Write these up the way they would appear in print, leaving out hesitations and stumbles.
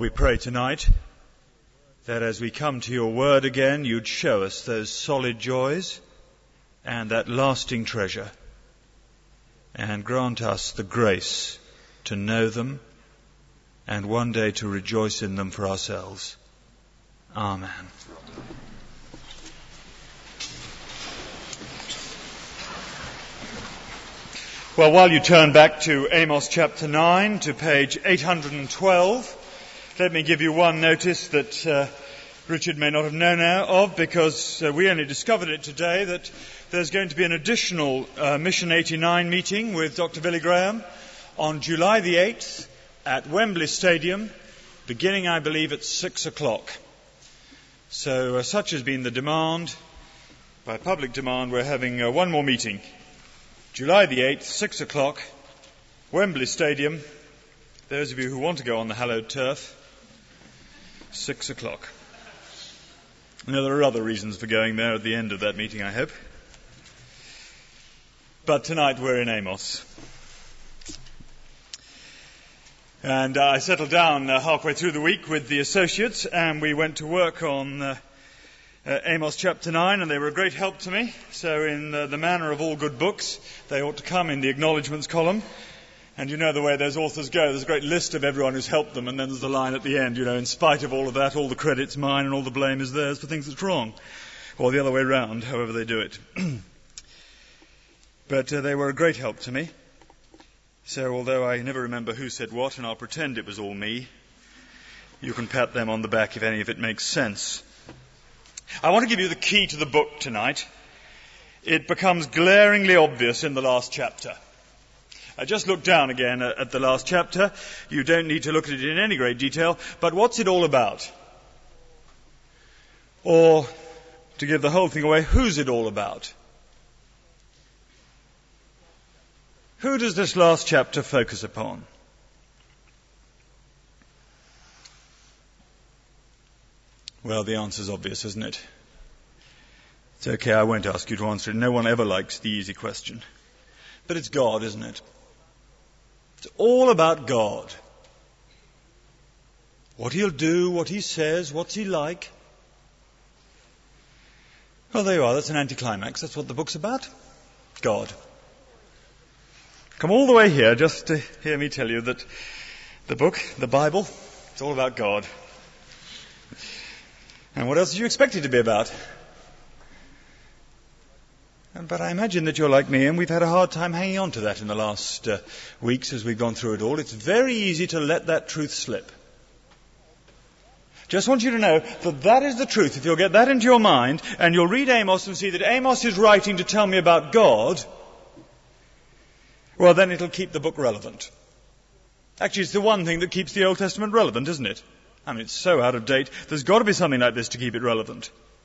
We pray tonight that as we come to your word again, you'd show us those solid joys and that lasting treasure, and grant us the grace to know them and one day to rejoice in them for ourselves. Amen. Well, while you turn back to Amos chapter 9 to page 812, let me give you one notice that Richard may not have known of, because we only discovered it today, that there's going to be an additional Mission 89 meeting with Dr. Billy Graham on July the 8th at Wembley Stadium, beginning, I believe, at 6 o'clock. So such has been the demand. By public demand, we're having one more meeting. July the 8th, 6 o'clock, Wembley Stadium. Those of you who want to go on the hallowed turf, 6 o'clock. Now, there are other reasons for going there at the end of that meeting, I hope. But tonight we're in Amos. And I settled down halfway through the week with the associates, and we went to work on Amos chapter 9, and they were a great help to me. So in the manner of all good books, they ought to come in the acknowledgements column. And you know the way those authors go. There's a great list of everyone who's helped them, and then there's the line at the end, in spite of all of that, all the credit's mine and all the blame is theirs for things that's wrong. Or the other way round, however they do it. But they were a great help to me. So although I never remember who said what, and I'll pretend it was all me, you can pat them on the back if any of it makes sense. I want to give you the key to the book tonight. It becomes glaringly obvious in the last chapter. I just looked down again at the last chapter. You don't need to look at it in any great detail, but what's it all about? Or, to give the whole thing away, who's it all about? Who does this last chapter focus upon? Well, the answer's obvious, isn't it? It's okay, I won't ask you to answer it. No one ever likes the easy question. But it's God, isn't it? It's all about God. What he'll do, what he says, what's he like. Well, there you are. That's an anticlimax. That's what the book's about. God. Come all the way here just to hear me tell you that the book, the Bible, it's all about God. And what else do you expect it to be about? But I imagine that you're like me, and we've had a hard time hanging on to that in the last weeks as we've gone through it all. It's very easy to let that truth slip. Just want you to know that that is the truth. If you'll get that into your mind, and you'll read Amos and see that Amos is writing to tell me about God, well, then it'll keep the book relevant. Actually, it's the one thing that keeps the Old Testament relevant, isn't it? I mean, it's so out of date. There's got to be something like this to keep it relevant.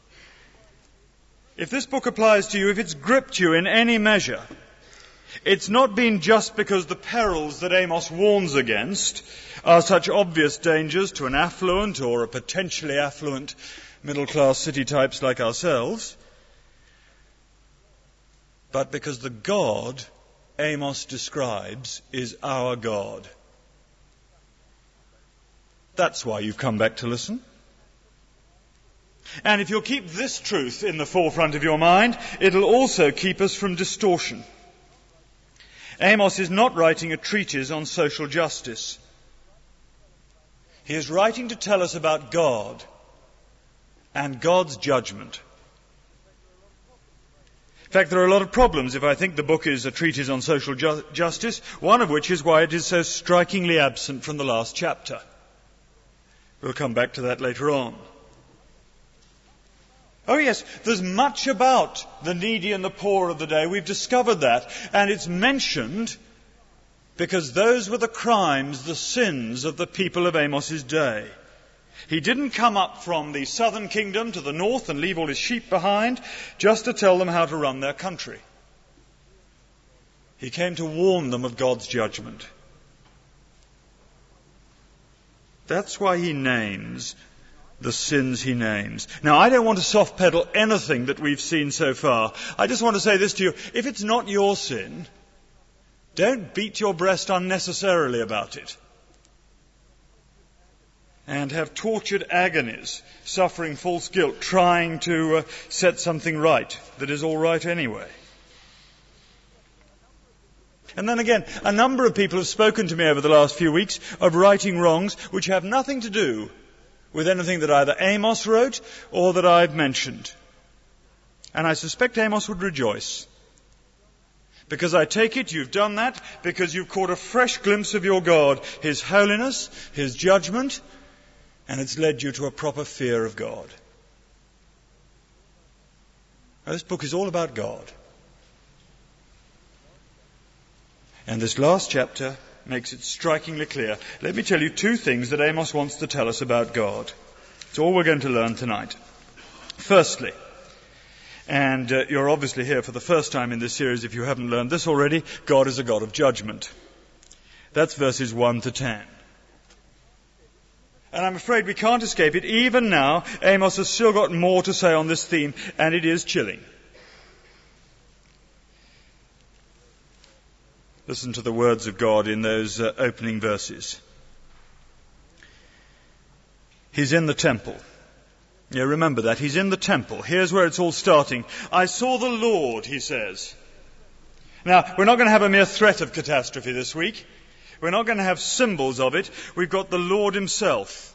If this book applies to you, if it's gripped you in any measure, it's not been just because the perils that Amos warns against are such obvious dangers to an affluent or a potentially affluent middle-class city types like ourselves, but because the God Amos describes is our God. That's why you've come back to listen. And if you'll keep this truth in the forefront of your mind, it'll also keep us from distortion. Amos is not writing a treatise on social justice. He is writing to tell us about God and God's judgment. In fact, there are a lot of problems if I think the book is a treatise on social justice, one of which is why it is so strikingly absent from the last chapter. We'll come back to that later on. Oh yes, there's much about the needy and the poor of the day. We've discovered that. And it's mentioned because those were the crimes, the sins of the people of Amos's day. He didn't come up from the southern kingdom to the north and leave all his sheep behind just to tell them how to run their country. He came to warn them of God's judgment. That's why he names the sins he names. Now, I don't want to soft pedal anything that we've seen so far. I just want to say this to you. If it's not your sin, don't beat your breast unnecessarily about it. and have tortured agonies, suffering false guilt, trying to set something right that is all right anyway. And then again, a number of people have spoken to me over the last few weeks of righting wrongs which have nothing to do with anything that either Amos wrote or that I've mentioned. And I suspect Amos would rejoice. Because I take it you've done that because you've caught a fresh glimpse of your God, His holiness, His judgment, and it's led you to a proper fear of God. Now, this book is all about God. And this last chapter makes it strikingly clear. Let me tell you two things that Amos wants to tell us about God. It's all we're going to learn tonight. Firstly, and you're obviously here for the first time in this series if you haven't learned this already, God is a God of judgment. That's verses 1 to 10. And I'm afraid we can't escape it. Even now, Amos has still got more to say on this theme, and it is chilling. Listen to the words of God in those opening verses. He's in the temple. Yeah, remember that. He's in the temple. Here's where it's all starting. I saw the Lord, he says. Now, we're not going to have a mere threat of catastrophe this week. We're not going to have symbols of it. We've got the Lord himself.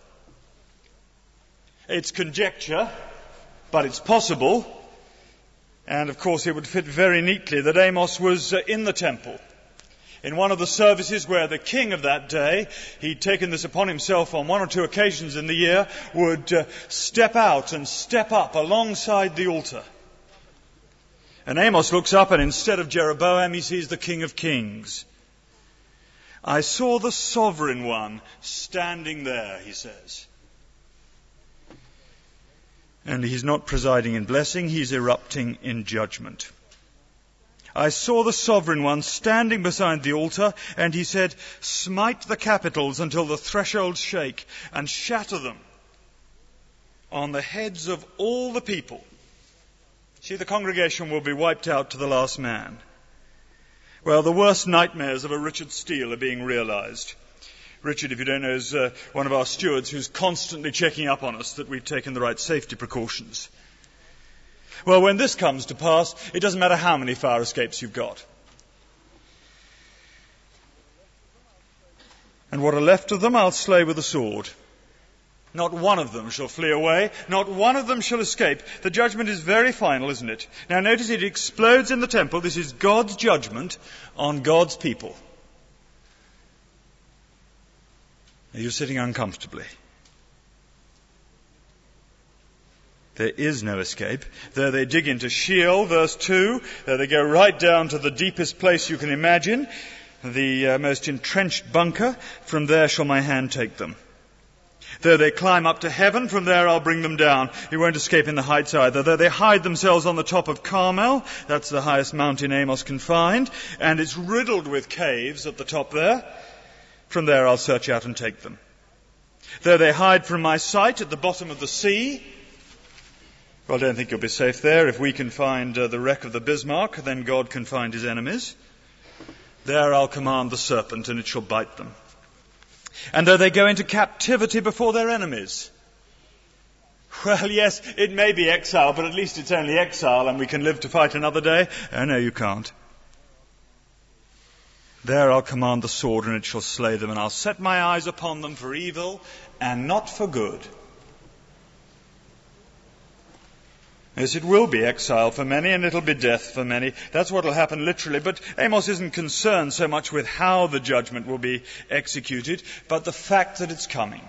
It's conjecture, but it's possible. And of course it would fit very neatly that Amos was in the temple. In one of the services where the king of that day, he'd taken this upon himself on one or two occasions in the year, would step out and step up alongside the altar. And Amos looks up and instead of Jeroboam he sees the King of Kings. I saw the sovereign one standing there, he says. And he's not presiding in blessing, he's erupting in judgment. I saw the sovereign one standing beside the altar, and he said, smite the capitals until the thresholds shake, and shatter them on the heads of all the people. See, the congregation will be wiped out to the last man. Well, the worst nightmares of a Richard Steele are being realized. Richard, if you don't know, is one of our stewards who's constantly checking up on us that we've taken the right safety precautions. Well, when this comes to pass, it doesn't matter how many fire escapes you've got. And what are left of them I'll slay with the sword. Not one of them shall flee away. Not one of them shall escape. The judgment is very final, isn't it? Now notice it explodes in the temple. This is God's judgment on God's people. Now, you're sitting uncomfortably. There is no escape. There they dig into Sheol, verse 2. There they go right down to the deepest place you can imagine, the most entrenched bunker. From there shall my hand take them. There they climb up to heaven. From there I'll bring them down. You won't escape in the heights either. There they hide themselves on the top of Carmel. That's the highest mountain Amos can find. And it's riddled with caves at the top there. From there I'll search out and take them. There they hide from my sight at the bottom of the sea. Well, I don't think you'll be safe there. If we can find the wreck of the Bismarck, then God can find his enemies. There I'll command the serpent, and it shall bite them. And though they go into captivity before their enemies. Well, yes, it may be exile, but at least it's only exile, and we can live to fight another day. Oh, no, you can't. There I'll command the sword, and it shall slay them, and I'll set my eyes upon them for evil and not for good. Yes, it will be exile for many, and it'll be death for many. That's what will happen literally. But Amos isn't concerned so much with how the judgment will be executed, but the fact that it's coming.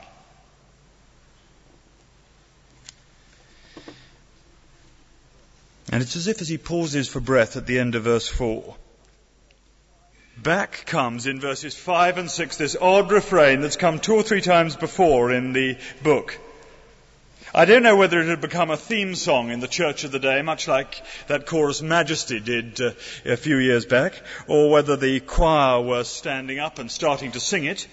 And it's as if as he pauses for breath at the end of verse 4, back comes in verses 5 and 6 this odd refrain that's come 2 or 3 times before in the book. I don't know whether it had become a theme song in the church of the day, much like that chorus Majesty did a few years back, or whether the choir were standing up and starting to sing it.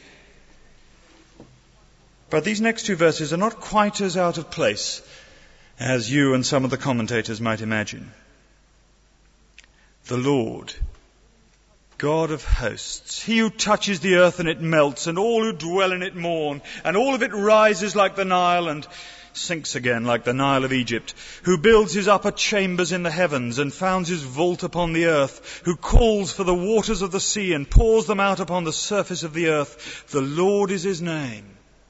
But these next 2 verses are not quite as out of place as you and some of the commentators might imagine. The Lord God of hosts, he who touches the earth and it melts, and all who dwell in it mourn, and all of it rises like the Nile and sinks again like the Nile of Egypt, who builds his upper chambers in the heavens and founds his vault upon the earth, who calls for the waters of the sea and pours them out upon the surface of the earth. The Lord is his name.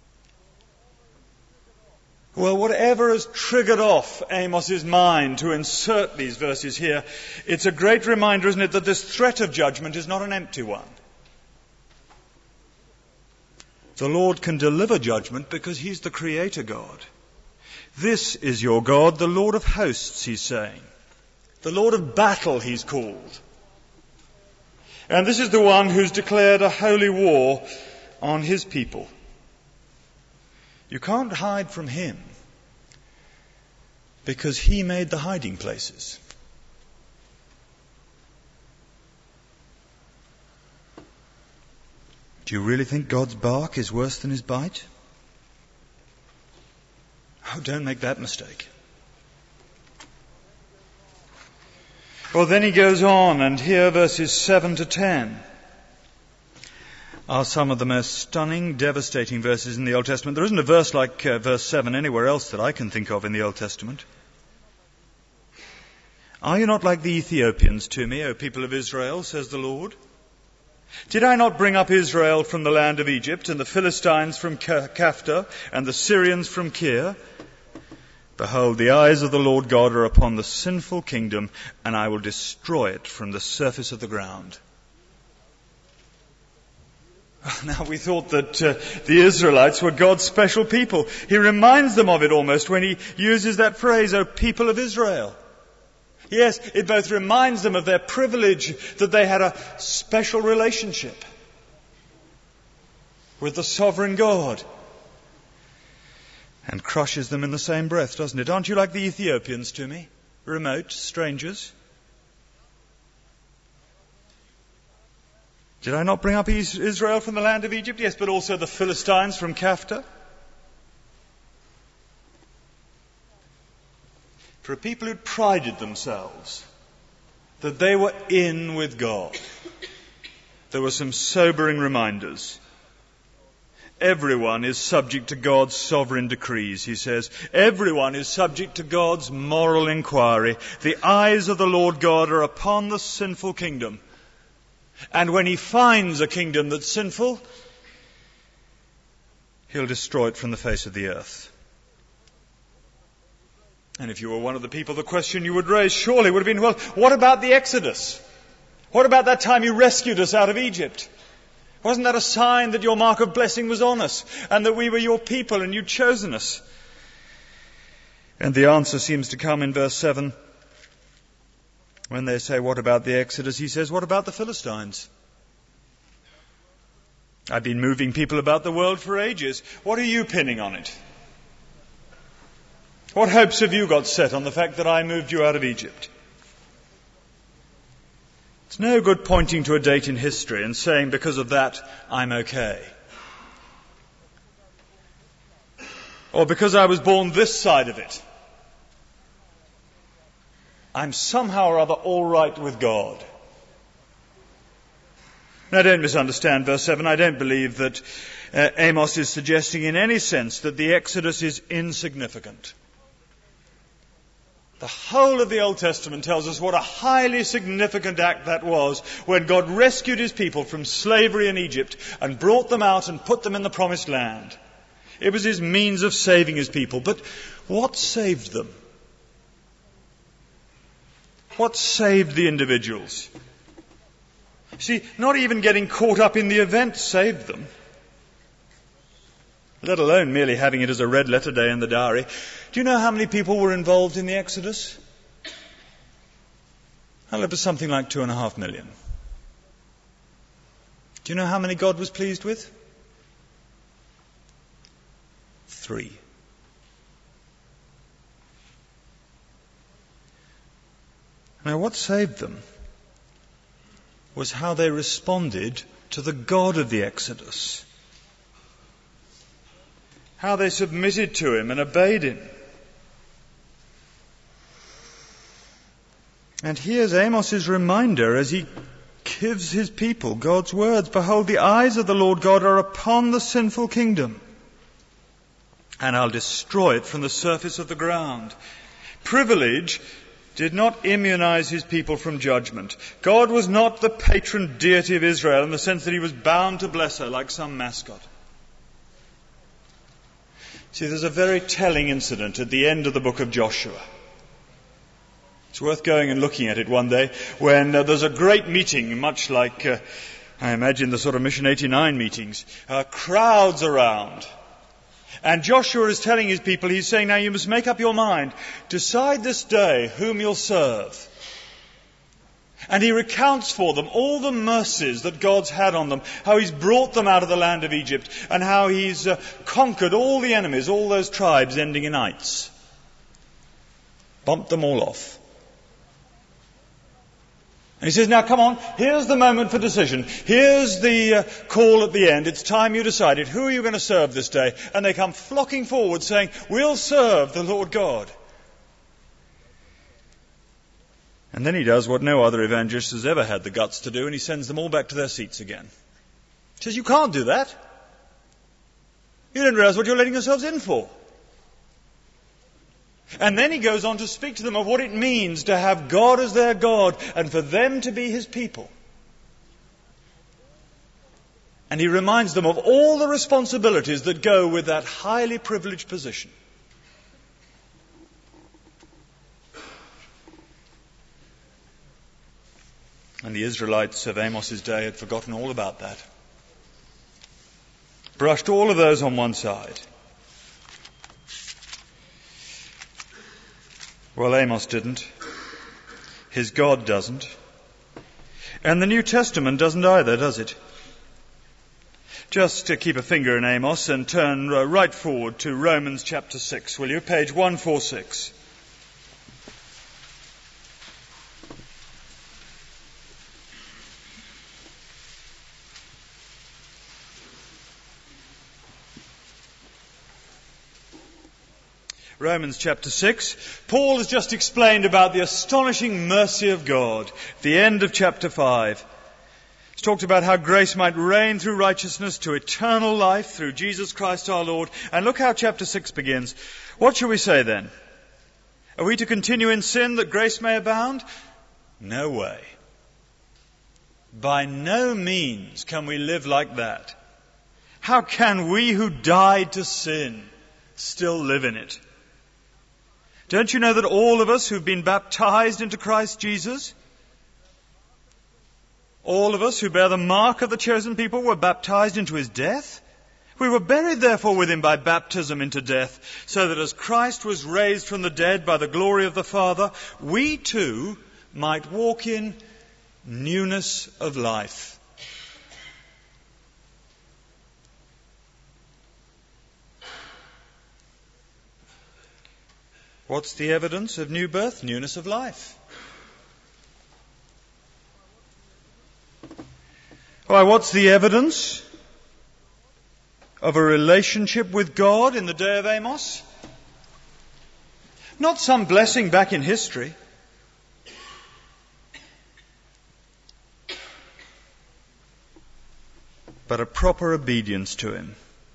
Well, whatever has triggered off Amos's mind to insert these verses here, it's a great reminder, isn't it, that this threat of judgment is not an empty one. The Lord can deliver judgment because he's the Creator God. This is your God, the Lord of hosts, he's saying. The Lord of battle, he's called. And this is the one who's declared a holy war on his people. You can't hide from him because he made the hiding places. Do you really think God's bark is worse than his bite? Oh, don't make that mistake. Well, then he goes on, and here verses 7 to 10 are some of the most stunning, devastating verses in the Old Testament. There isn't a verse like verse 7 anywhere else that I can think of in the Old Testament. Are you not like the Ethiopians to me, O people of Israel, says the Lord? Did I not bring up Israel from the land of Egypt, and the Philistines from Kaphtor, and the Syrians from Kir? Behold, the eyes of the Lord God are upon the sinful kingdom, and I will destroy it from the surface of the ground. Now, we thought that the Israelites were God's special people. He reminds them of it almost when he uses that phrase, O people of Israel. Yes, it both reminds them of their privilege that they had a special relationship with the sovereign God, and crushes them in the same breath, doesn't it? Aren't you like the Ethiopians to me? Remote, strangers. Did I not bring up Israel from the land of Egypt? Yes, but also the Philistines from Kaphtor. For a people who prided themselves that they were in with God, there were some sobering reminders. Everyone is subject to God's sovereign decrees, he says. Everyone is subject to God's moral inquiry. The eyes of the Lord God are upon the sinful kingdom. And when he finds a kingdom that's sinful, he'll destroy it from the face of the earth. And if you were one of the people, the question you would raise surely would have been, well, what about the Exodus? What about that time you rescued us out of Egypt? Wasn't that a sign that your mark of blessing was on us and that we were your people and you'd chosen us? And the answer seems to come in verse 7. When they say, what about the Exodus? He says, what about the Philistines? I've been moving people about the world for ages. What are you pinning on it? What hopes have you got set on the fact that I moved you out of Egypt? It's no good pointing to a date in history and saying, because of that, I'm okay. Or because I was born this side of it, I'm somehow or other all right with God. Now, don't misunderstand verse 7. I don't believe that Amos is suggesting in any sense that the Exodus is insignificant. The whole of the Old Testament tells us what a highly significant act that was when God rescued his people from slavery in Egypt and brought them out and put them in the promised land. It was his means of saving his people. But what saved them? What saved the individuals? See, not even getting caught up in the event saved them, let alone merely having it as a red letter day in the diary. Do you know how many people were involved in the Exodus? Well, it was something like 2.5 million. Do you know how many God was pleased with? 3. Now, what saved them was how they responded to the God of the Exodus. How they submitted to him and obeyed him. And here's Amos's reminder as he gives his people God's words. Behold, the eyes of the Lord God are upon the sinful kingdom, and I'll destroy it from the surface of the ground. Privilege did not immunize his people from judgment. God was not the patron deity of Israel in the sense that he was bound to bless her like some mascot. See, there's a very telling incident at the end of the book of Joshua. It's worth going and looking at it one day when there's a great meeting, much like, I imagine, the sort of Mission 89 meetings. Crowds around. And Joshua is telling his people, he's saying, now you must make up your mind. Decide this day whom you'll serve. And he recounts for them all the mercies that God's had on them, how he's brought them out of the land of Egypt, and how he's conquered all the enemies, all those tribes ending in ites. Bumped them all off. And he says, now come on, here's the moment for decision. Here's the call at the end. It's time you decided. Who are you going to serve this day? And they come flocking forward saying, we'll serve the Lord God. And then he does what no other evangelist has ever had the guts to do, and he sends them all back to their seats again. He says, you can't do that. You don't realize what you're letting yourselves in for. And then he goes on to speak to them of what it means to have God as their God and for them to be his people. And he reminds them of all the responsibilities that go with that highly privileged position. And the Israelites of Amos's day had forgotten all about that. Brushed all of those on one side. Well, Amos didn't. His God doesn't. And the New Testament doesn't either, does it? Just to keep a finger in Amos and turn right forward to Romans chapter 6, will you? Page 146. Romans chapter 6. Paul has just explained about the astonishing mercy of God at the end of chapter 5. He's talked about how grace might reign through righteousness to eternal life through Jesus Christ our Lord. And look how chapter 6 begins. What shall we say then? Are we to continue in sin that grace may abound? No way. By no means can we live like that. How can we who died to sin still live in it? Don't you know that all of us who've been baptized into Christ Jesus, all of us who bear the mark of the chosen people, were baptized into his death? We were buried therefore with him by baptism into death, so that as Christ was raised from the dead by the glory of the Father, we too might walk in newness of life. What's the evidence of new birth? Newness of life. Why, what's the evidence of a relationship with God in the day of Amos? Not some blessing back in history. But a proper obedience to him.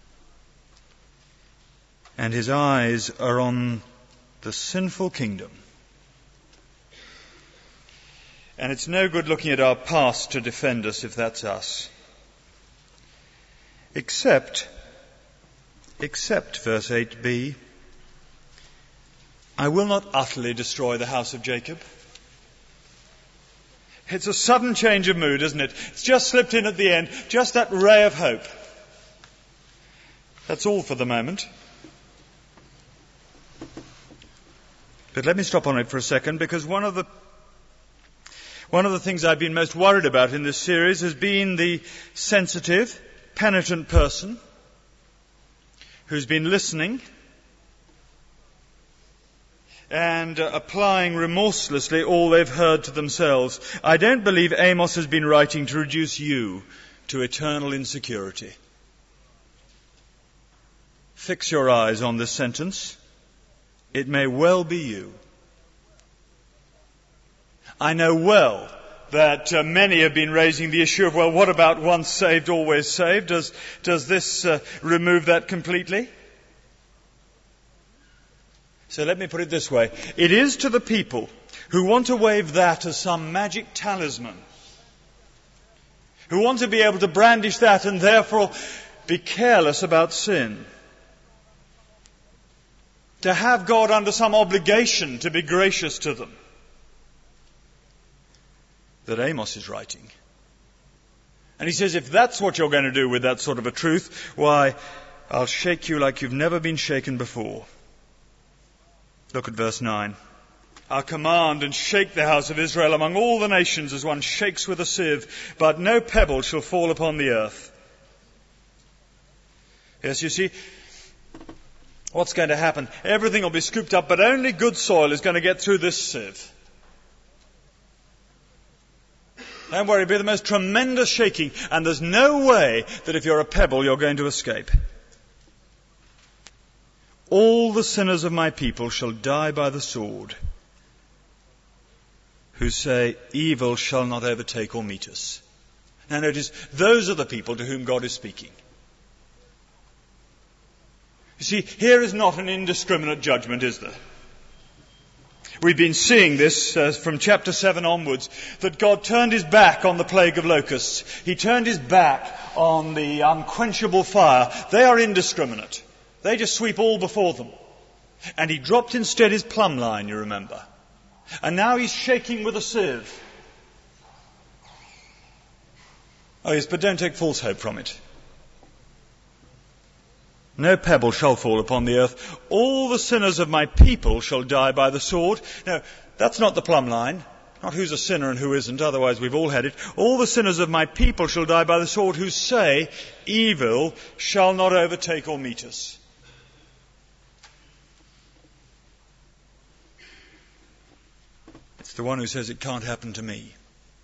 And his eyes are on the sinful kingdom. And it's no good looking at our past to defend us if that's us. Except verse 8b, I will not utterly destroy the house of Jacob. It's a sudden change of mood, isn't it? It's just slipped in at the end, just that ray of hope. That's all for the moment. But let me stop on it for a second, because one of the things I've been most worried about in this series has been the sensitive, penitent person who's been listening and applying remorselessly all they've heard to themselves. I don't believe Amos has been writing to reduce you to eternal insecurity. Fix your eyes on this sentence. It may well be you. I know well that many have been raising the issue of, well, what about once saved, always saved? Does this remove that completely? So let me put it this way. It is to the people who want to wave that as some magic talisman, who want to be able to brandish that and therefore be careless about sin, to have God under some obligation to be gracious to them, that Amos is writing. And he says, if that's what you're going to do with that sort of a truth, why, I'll shake you like you've never been shaken before. Look at verse 9. I'll command and shake the house of Israel among all the nations as one shakes with a sieve, but no pebble shall fall upon the earth. Yes, you see, what's going to happen? Everything will be scooped up, but only good soil is going to get through this sieve. Don't worry, it'll be the most tremendous shaking, and there's no way that if you're a pebble, you're going to escape. All the sinners of my people shall die by the sword, who say, evil shall not overtake or meet us. Now notice, those are the people to whom God is speaking. You see, here is not an indiscriminate judgment, is there? We've been seeing this from chapter 7 onwards, that God turned his back on the plague of locusts. He turned his back on the unquenchable fire. They are indiscriminate. They just sweep all before them. And he dropped instead his plumb line, you remember. And now he's shaking with a sieve. Oh yes, but don't take false hope from it. No pebble shall fall upon the earth. All the sinners of my people shall die by the sword. No, that's not the plumb line. Not who's a sinner and who isn't, otherwise we've all had it. All the sinners of my people shall die by the sword, who say, evil shall not overtake or meet us. It's the one who says it can't happen to me.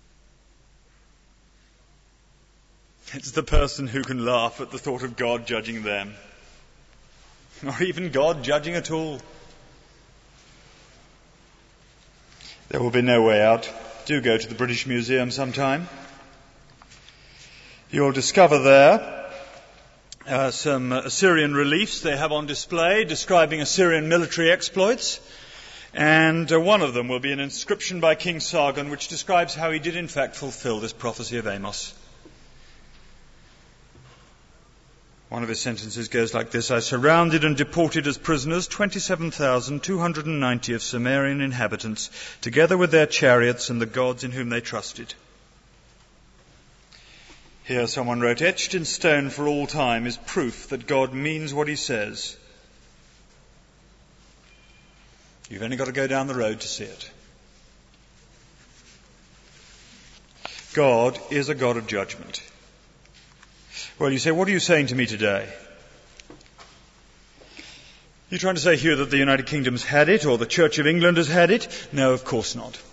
It's the person who can laugh at the thought of God judging them. Or even God judging at all. There will be no way out. Do go to the British Museum sometime. You'll discover there some Assyrian reliefs they have on display describing Assyrian military exploits. And one of them will be an inscription by King Sargon which describes how he did in fact fulfill this prophecy of Amos. One of his sentences goes like this: I surrounded and deported as prisoners 27,290 of Sumerian inhabitants, together with their chariots and the gods in whom they trusted. Here someone wrote, etched in stone for all time is proof that God means what he says. You've only got to go down the road to see it. God is a God of judgment. Well, you say, what are you saying to me today? You're trying to say here that the United Kingdom's had it, or the Church of England has had it? No, of course not.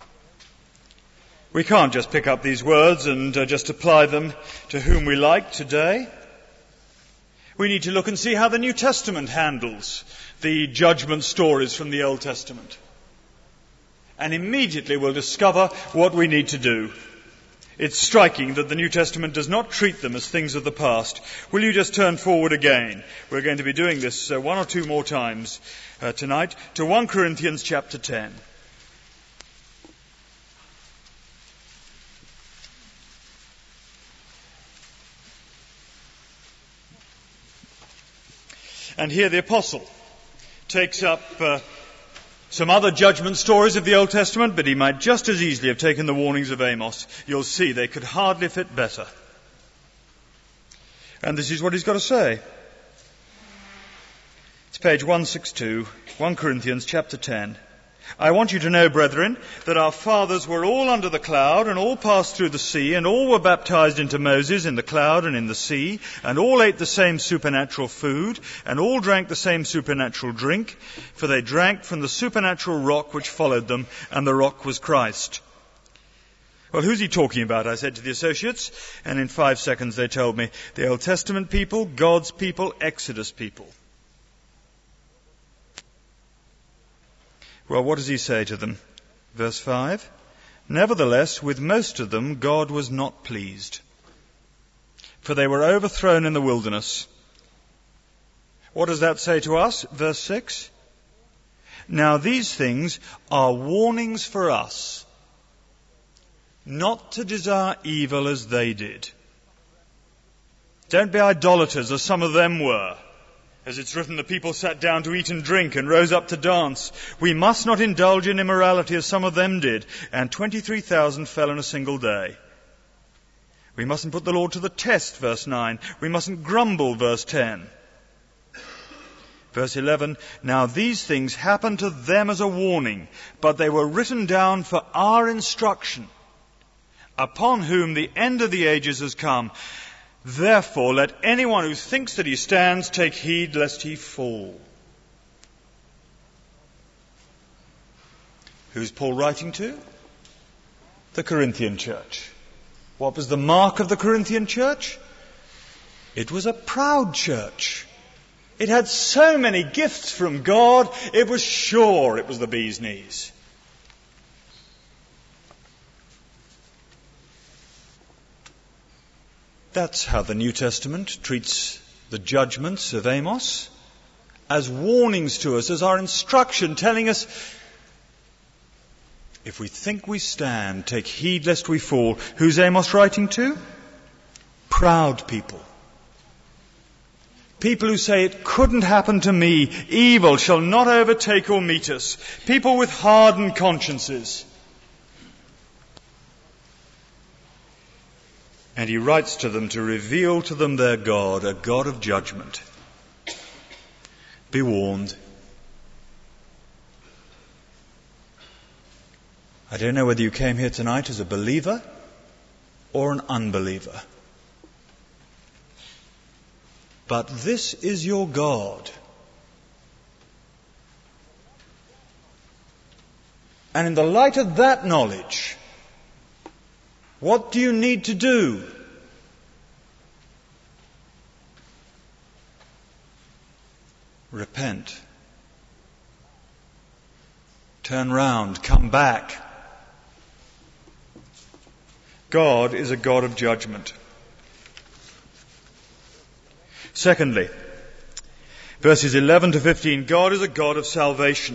We can't just pick up these words and just apply them to whom we like today. We need to look and see how the New Testament handles the judgment stories from the Old Testament. And immediately we'll discover what we need to do. It's striking that the New Testament does not treat them as things of the past. Will you just turn forward again? We're going to be doing this one or two more times tonight to 1 Corinthians chapter 10. And here the apostle takes up some other judgment stories of the Old Testament, but he might just as easily have taken the warnings of Amos. You'll see they could hardly fit better. And this is what he's got to say. It's page 162, 1 Corinthians chapter 10. I want you to know, brethren, that our fathers were all under the cloud, and all passed through the sea, and all were baptized into Moses in the cloud and in the sea, and all ate the same supernatural food, and all drank the same supernatural drink, for they drank from the supernatural rock which followed them, and the rock was Christ. Well, who's he talking about? I said to the associates, and in 5 seconds they told me, the Old Testament people, God's people, Exodus people. Well, what does he say to them? Verse 5, Nevertheless, with most of them God was not pleased, for they were overthrown in the wilderness. What does that say to us? Verse 6. Now these things are warnings for us, not to desire evil as they did. Don't be idolaters as some of them were. As it's written, the people sat down to eat and drink and rose up to dance. We must not indulge in immorality as some of them did, and 23,000 fell in a single day. We mustn't put the Lord to the test, verse 9. We mustn't grumble, verse 10. Verse 11, now these things happened to them as a warning, but they were written down for our instruction, upon whom the end of the ages has come. Therefore, let anyone who thinks that he stands take heed lest he fall. Who's Paul writing to? The Corinthian church. What was the mark of the Corinthian church? It was a proud church. It had so many gifts from God, it was sure it was the bee's knees. That's how the New Testament treats the judgments of Amos, as warnings to us, as our instruction, telling us, if we think we stand, take heed lest we fall. Who's Amos writing to? Proud people. People who say, it couldn't happen to me, evil shall not overtake or meet us. People with hardened consciences. And he writes to them to reveal to them their God, a God of judgment. Be warned. I don't know whether you came here tonight as a believer or an unbeliever. But this is your God. And in the light of that knowledge, what do you need to do? Repent. Turn round. Come back. God is a God of judgment. Secondly, verses 11 to 15, God is a God of salvation.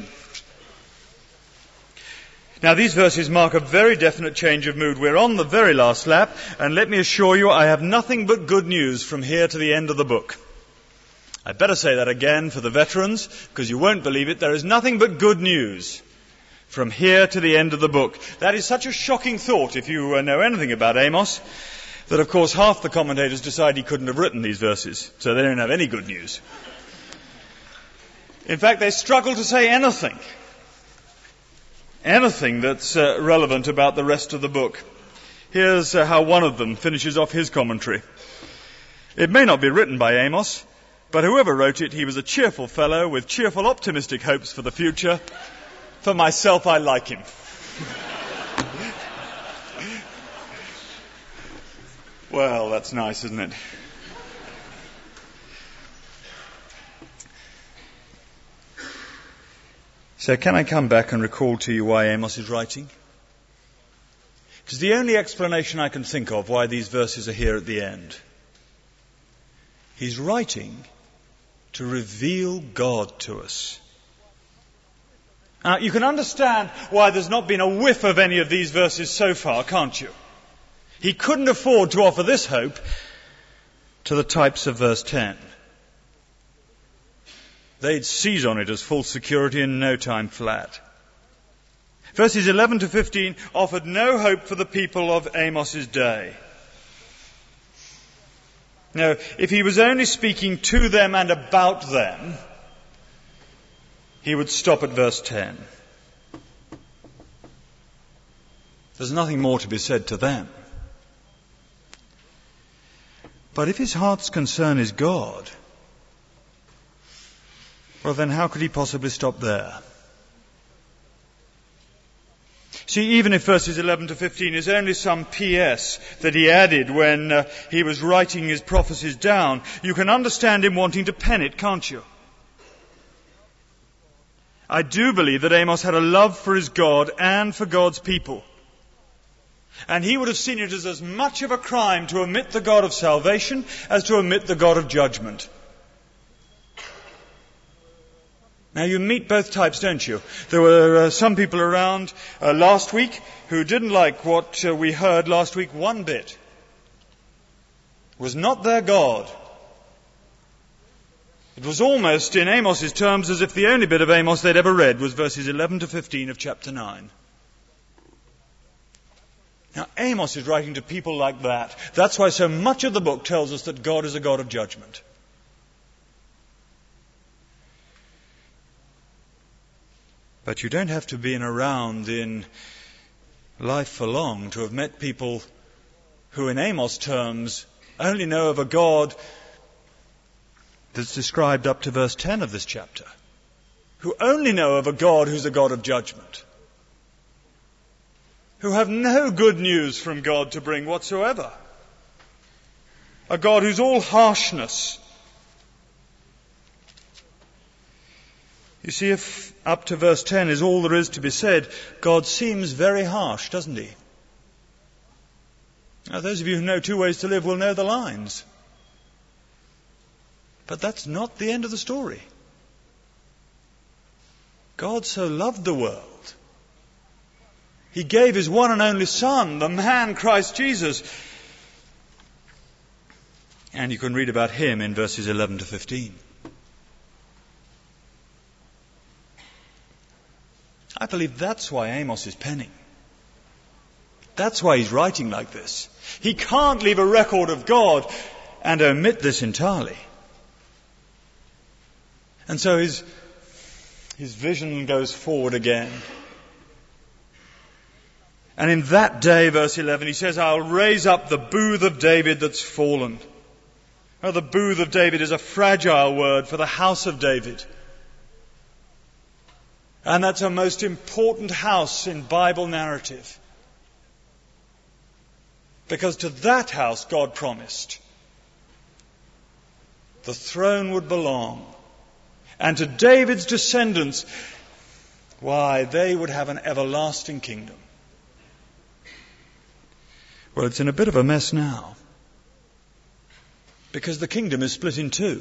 Now these verses mark a very definite change of mood. We're on the very last lap, and let me assure you I have nothing but good news from here to the end of the book. I'd better say that again for the veterans, because you won't believe it. There is nothing but good news from here to the end of the book. That is such a shocking thought if you know anything about Amos, that of course half the commentators decide he couldn't have written these verses, so they don't have any good news. In fact, they struggle to say anything that's relevant about the rest of the book. Here's how one of them finishes off his commentary. It may not be written by Amos, but whoever wrote it, he was a cheerful fellow with cheerful, optimistic hopes for the future. For myself, I like him. Well, that's nice, isn't it? So can I come back and recall to you why Amos is writing? Because the only explanation I can think of why these verses are here at the end. He's writing to reveal God to us. Now, you can understand why there's not been a whiff of any of these verses so far, can't you? He couldn't afford to offer this hope to the types of verse 10. They'd seize on it as full security in no time flat. Verses 11 to 15 offered no hope for the people of Amos's day. No, if he was only speaking to them and about them, he would stop at verse 10. There's nothing more to be said to them. But if his heart's concern is God, well then how could he possibly stop there? See, even if verses 11 to 15 is only some PS that he added when he was writing his prophecies down, you can understand him wanting to pen it, can't you? I do believe that Amos had a love for his God and for God's people. And he would have seen it as much of a crime to omit the God of salvation as to omit the God of judgment. Now you meet both types, don't you? There were some people around last week who didn't like what we heard last week one bit. It was not their God. It was almost, in Amos's terms, as if the only bit of Amos they'd ever read was verses 11 to 15 of chapter 9. Now, Amos is writing to people like that. That's why so much of the book tells us that God is a God of judgment. But you don't have to be around in life for long to have met people who, in Amos terms, only know of a God that's described up to verse 10 of this chapter, who only know of a God who's a God of judgment, who have no good news from God to bring whatsoever, a God who's all harshness. You see, if up to verse 10 is all there is to be said, God seems very harsh, doesn't he? Now, those of you who know Two Ways to Live will know the lines. But that's not the end of the story. God so loved the world. He gave his one and only Son, the man Christ Jesus. And you can read about him in verses 11 to 15. I believe that's why Amos is penning. That's why he's writing like this. He can't leave a record of God and omit this entirely. And so his vision goes forward again. And in that day, verse 11, he says, I'll raise up the booth of David that's fallen. Now, the booth of David is a fragile word for the house of David. And that's a most important house in Bible narrative. Because to that house, God promised, the throne would belong. And to David's descendants, why, they would have an everlasting kingdom. Well, it's in a bit of a mess now. Because the kingdom is split in two.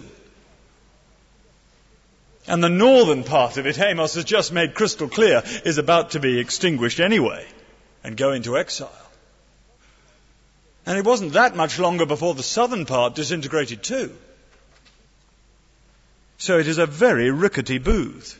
And the northern part of it, Amos has just made crystal clear, is about to be extinguished anyway and go into exile. And it wasn't that much longer before the southern part disintegrated too. So it is a very rickety booth.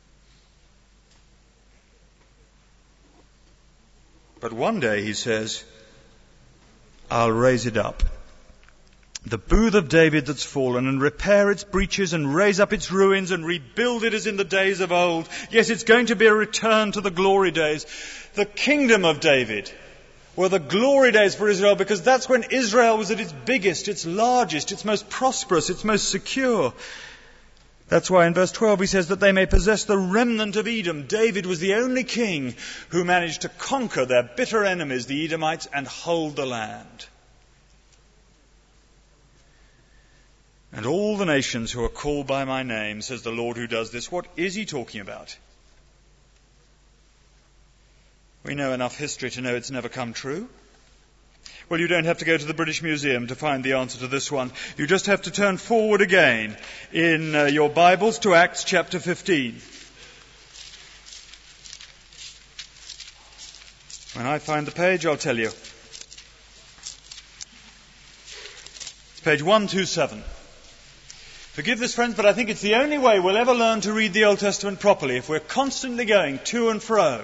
But one day, he says, I'll raise it up. The booth of David that's fallen, and repair its breaches and raise up its ruins and rebuild it as in the days of old. Yes, it's going to be a return to the glory days. The kingdom of David were the glory days for Israel, because that's when Israel was at its biggest, its largest, its most prosperous, its most secure. That's why in verse 12 he says that they may possess the remnant of Edom. David was the only king who managed to conquer their bitter enemies, the Edomites, and hold the land. And all the nations who are called by my name, says the Lord who does this. What is he talking about? We know enough history to know it's never come true. Well, you don't have to go to the British Museum to find the answer to this one. You just have to turn forward again in your Bibles to Acts chapter 15. When I find the page, I'll tell you. It's page 127. Forgive this, friends, but I think it's the only way we'll ever learn to read the Old Testament properly, if we're constantly going to and fro.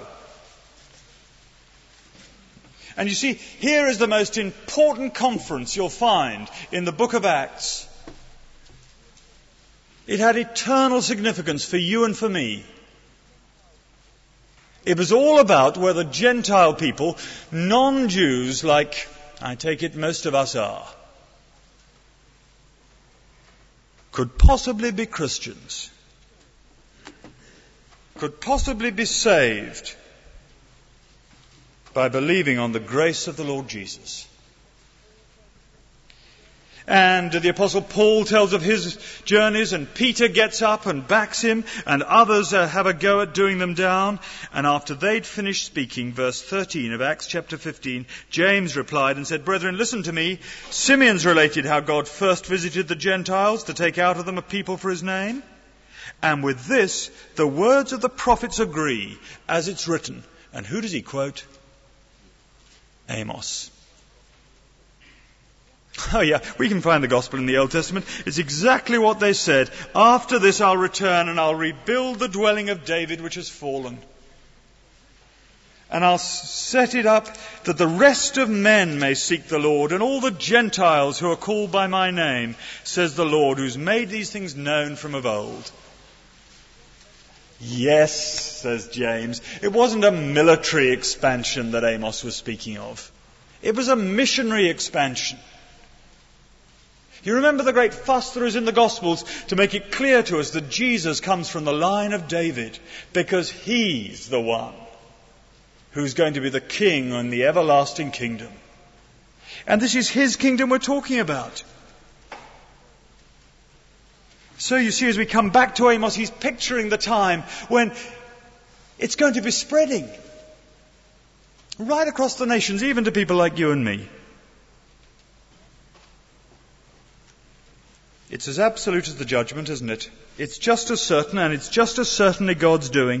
And you see, here is the most important conference you'll find in the book of Acts. It had eternal significance for you and for me. It was all about whether Gentile people, non-Jews, like I take it most of us are, could possibly be Christians, could possibly be saved by believing on the grace of the Lord Jesus. And the Apostle Paul tells of his journeys, and Peter gets up and backs him, and others have a go at doing them down. And after they'd finished speaking, verse 13 of Acts chapter 15, James replied and said, "Brethren, listen to me. Simeon's related how God first visited the Gentiles to take out of them a people for his name. And with this, the words of the prophets agree, as it's written." And who does he quote? Amos. Oh yeah, we can find the gospel in the Old Testament. It's exactly what they said. "After this I'll return and I'll rebuild the dwelling of David which has fallen. And I'll set it up that the rest of men may seek the Lord, and all the Gentiles who are called by my name, says the Lord, who's made these things known from of old." Yes, says James, it wasn't a military expansion that Amos was speaking of. It was a missionary expansion. You remember the great fuss there is in the Gospels to make it clear to us that Jesus comes from the line of David because he's the one who's going to be the king in the everlasting kingdom. And this is his kingdom we're talking about. So you see, as we come back to Amos, he's picturing the time when it's going to be spreading right across the nations, even to people like you and me. It's as absolute as the judgment, isn't it? It's just as certain, and it's just as certainly God's doing.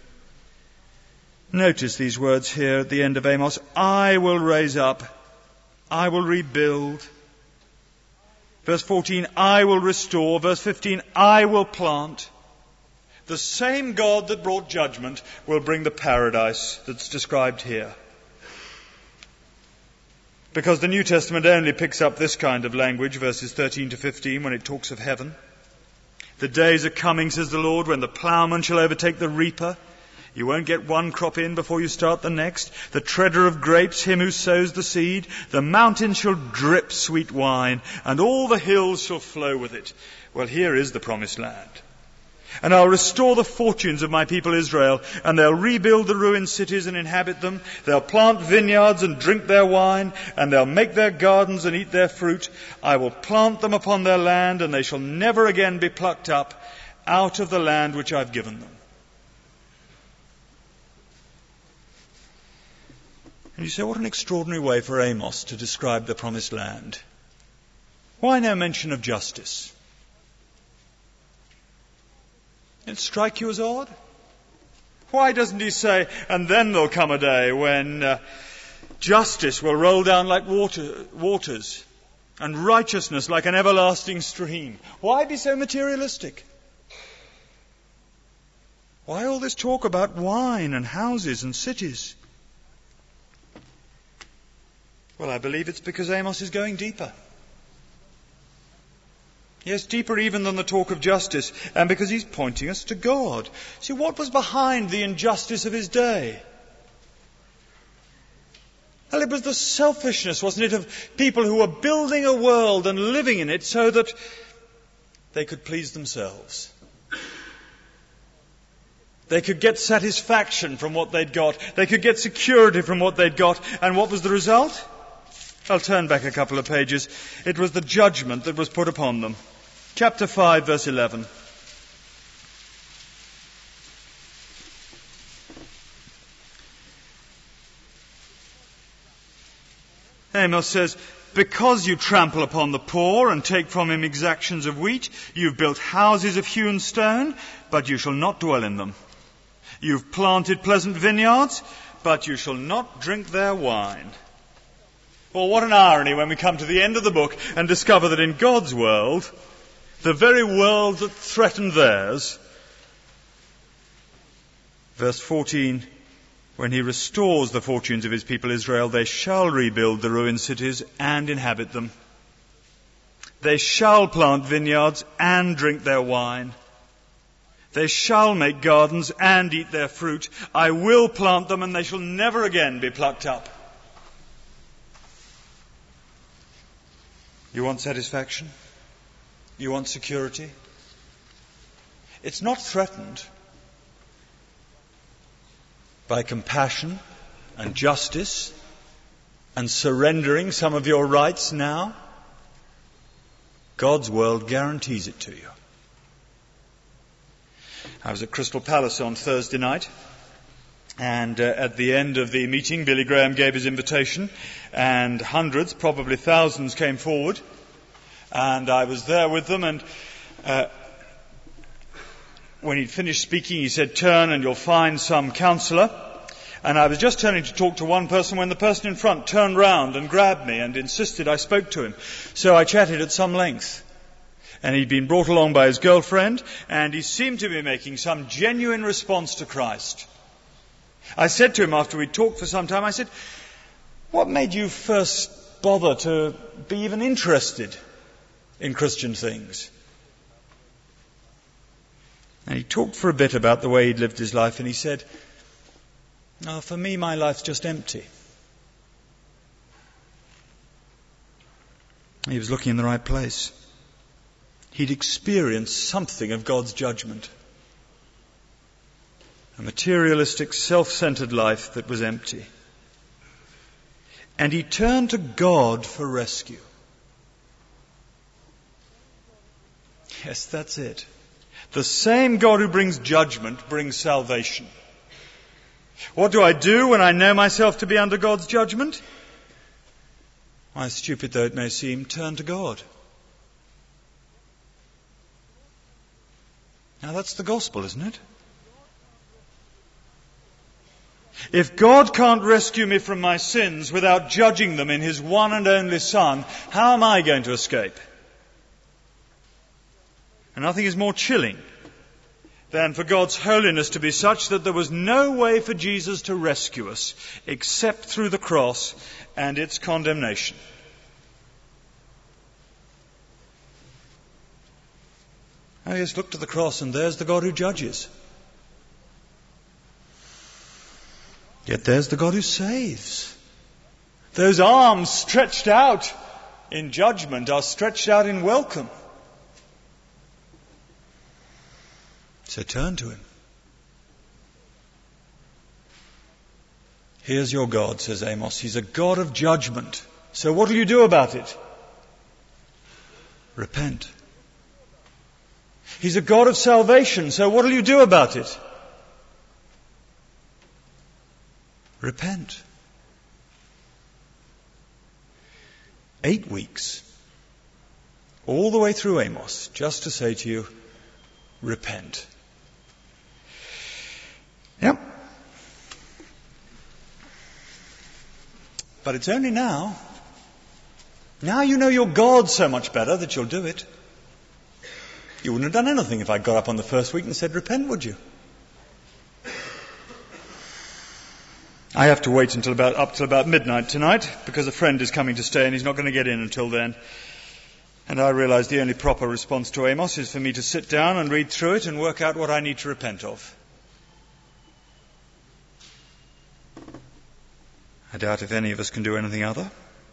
Notice these words here at the end of Amos. "I will raise up. I will rebuild." Verse 14, "I will restore." Verse 15, "I will plant." The same God that brought judgment will bring the paradise that's described here. Because the New Testament only picks up this kind of language, verses 13 to 15, when it talks of heaven. "The days are coming, says the Lord, when the ploughman shall overtake the reaper. You won't get one crop in before you start the next. The treader of grapes, him who sows the seed. The mountains shall drip sweet wine, and all the hills shall flow with it." Well, here is the promised land. "And I'll restore the fortunes of my people Israel, and they'll rebuild the ruined cities and inhabit them. They'll plant vineyards and drink their wine, and they'll make their gardens and eat their fruit. I will plant them upon their land, and they shall never again be plucked up out of the land which I've given them." And you say, what an extraordinary way for Amos to describe the promised land. Why no mention of justice? Did it strike you as odd? Why doesn't he say, "And then there'll come a day when justice will roll down like waters and righteousness like an everlasting stream"? Why be so materialistic? Why all this talk about wine and houses and cities? Well, I believe it's because Amos is going deeper. Yes, deeper even than the talk of justice, and because he's pointing us to God. See, what was behind the injustice of his day? Well, it was the selfishness, wasn't it, of people who were building a world and living in it so that they could please themselves. They could get satisfaction from what they'd got. They could get security from what they'd got. And what was the result? I'll turn back a couple of pages. It was the judgment that was put upon them. Chapter 5, verse 11. Amos says, "Because you trample upon the poor and take from him exactions of wheat, you've built houses of hewn stone, but you shall not dwell in them. You've planted pleasant vineyards, but you shall not drink their wine." Well, what an irony when we come to the end of the book and discover that in God's world, the very world that threatened theirs, verse 14, "When he restores the fortunes of his people Israel, they shall rebuild the ruined cities and inhabit them. They shall plant vineyards and drink their wine. They shall make gardens and eat their fruit. I will plant them, and they shall never again be plucked up." You want satisfaction? You want security? It's not threatened by compassion and justice and surrendering some of your rights now. God's world guarantees it to you. I was at Crystal Palace on Thursday night, and at the end of the meeting, Billy Graham gave his invitation, and hundreds, probably thousands, came forward, and I was there with them, and when he'd finished speaking, he said, "Turn and you'll find some counsellor." And I was just turning to talk to one person when the person in front turned round and grabbed me and insisted I spoke to him. So I chatted at some length. And he'd been brought along by his girlfriend, and he seemed to be making some genuine response to Christ. I said to him after we'd talked for some time, I said, "What made you first bother to be even interested in Christian things?" And he talked for a bit about the way he'd lived his life, and he said, "No, for me, my life's just empty." He was looking in the right place. He'd experienced something of God's judgment. A materialistic, self-centered life that was empty. And he turned to God for rescue. Yes, that's it. The same God who brings judgment brings salvation. What do I do when I know myself to be under God's judgment? Why, stupid though it may seem, turn to God. Now that's the gospel, isn't it? If God can't rescue me from my sins without judging them in His one and only Son, how am I going to escape? And nothing is more chilling than for God's holiness to be such that there was no way for Jesus to rescue us except through the cross and its condemnation. Oh yes, look to the cross and there's the God who judges. Yet there's the God who saves. Those arms stretched out in judgment are stretched out in welcome. So turn to Him. Here's your God, says Amos. He's a God of judgment. So what will you do about it? Repent. He's a God of salvation. So what will you do about it? Repent. 8 weeks. All the way through Amos, just to say to you, repent. Yep. But it's only now. Now you know your God so much better that you'll do it. You wouldn't have done anything if I got up on the first week and said repent, would you? I have to wait up till about midnight tonight because a friend is coming to stay and he's not going to get in until then. And I realise the only proper response to Amos is for me to sit down and read through it and work out what I need to repent of. I doubt if any of us can do anything other.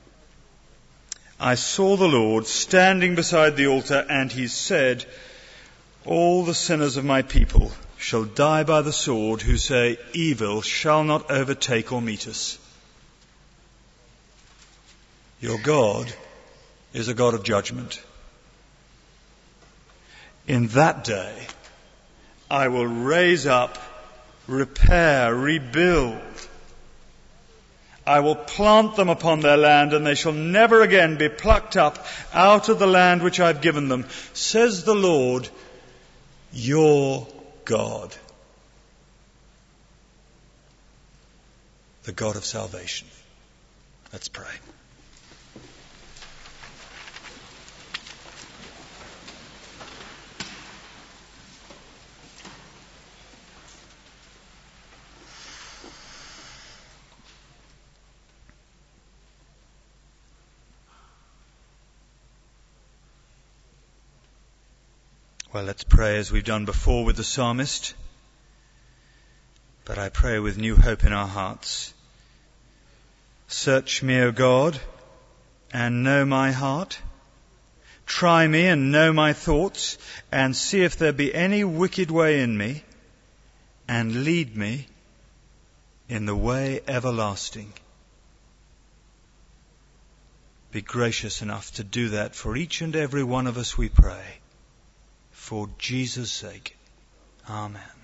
I saw the Lord standing beside the altar, and He said, "All the sinners of my people shall die by the sword, who say, evil shall not overtake or meet us." Your God is a God of judgment. In that day, I will raise up, repair, rebuild. I will plant them upon their land, and they shall never again be plucked up out of the land which I have given them, says the Lord, your God, the God of salvation. Let's pray. Well, let's pray as we've done before with the psalmist. But I pray with new hope in our hearts. Search me, O God, and know my heart. Try me and know my thoughts, and see if there be any wicked way in me, and lead me in the way everlasting. be gracious enough to do that for each and every one of us, we pray. For Jesus' sake. Amen.